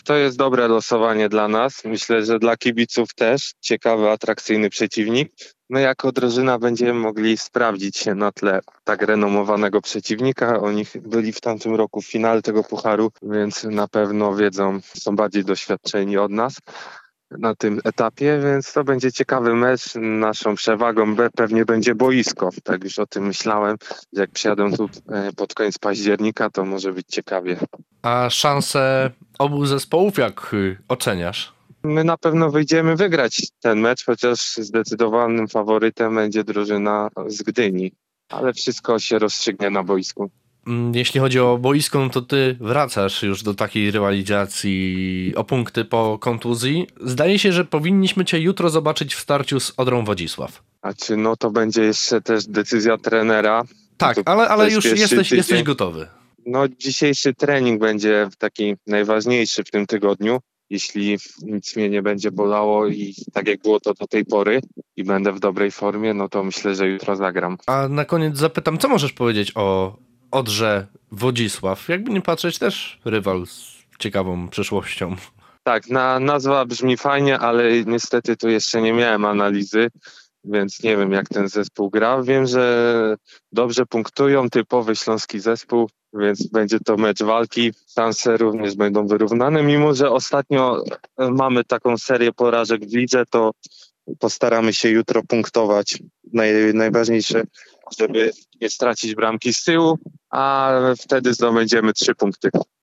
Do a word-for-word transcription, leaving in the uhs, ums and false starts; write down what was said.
to jest dobre losowanie dla nas. Myślę, że dla kibiców też ciekawy, atrakcyjny przeciwnik. My jako drużyna będziemy mogli sprawdzić się na tle tak renomowanego przeciwnika. Oni byli w tamtym roku w finale tego pucharu, więc na pewno wiedzą, są bardziej doświadczeni od nas na tym etapie, więc to będzie ciekawy mecz. Naszą przewagą B pewnie będzie boisko. Tak już o tym myślałem, że jak przyjadę tu e, pod koniec października, to może być ciekawie. A szanse obu zespołów jak y, oceniasz? My na pewno wyjdziemy wygrać ten mecz, chociaż zdecydowanym faworytem będzie drużyna z Gdyni. Ale wszystko się rozstrzygnie na boisku. Mm, Jeśli chodzi o boisko, no to ty wracasz już do takiej rywalizacji o punkty po kontuzji. Zdaje się, że powinniśmy cię jutro zobaczyć w starciu z Odrą Wodzisław. A czy no to będzie jeszcze też decyzja trenera? Tak, To ale, ale jest już pierwszy jesteś, tydzień. jesteś gotowy. No dzisiejszy trening będzie taki najważniejszy w tym tygodniu. Jeśli nic mnie nie będzie bolało i tak jak było to do tej pory i będę w dobrej formie, no to myślę, że jutro zagram. A na koniec zapytam, co możesz powiedzieć o Odrze Wodzisław? Jakby nie patrzeć, też rywal z ciekawą przyszłością. Tak, na, nazwa brzmi fajnie, ale niestety tu jeszcze nie miałem analizy, więc nie wiem jak ten zespół gra. Wiem, że dobrze punktują, typowy śląski zespół, więc będzie to mecz walki. Szanse również będą wyrównane, mimo że ostatnio mamy taką serię porażek w lidze, to postaramy się jutro punktować. Naj, najważniejsze, żeby nie stracić bramki z tyłu, a wtedy zdobędziemy trzy punkty.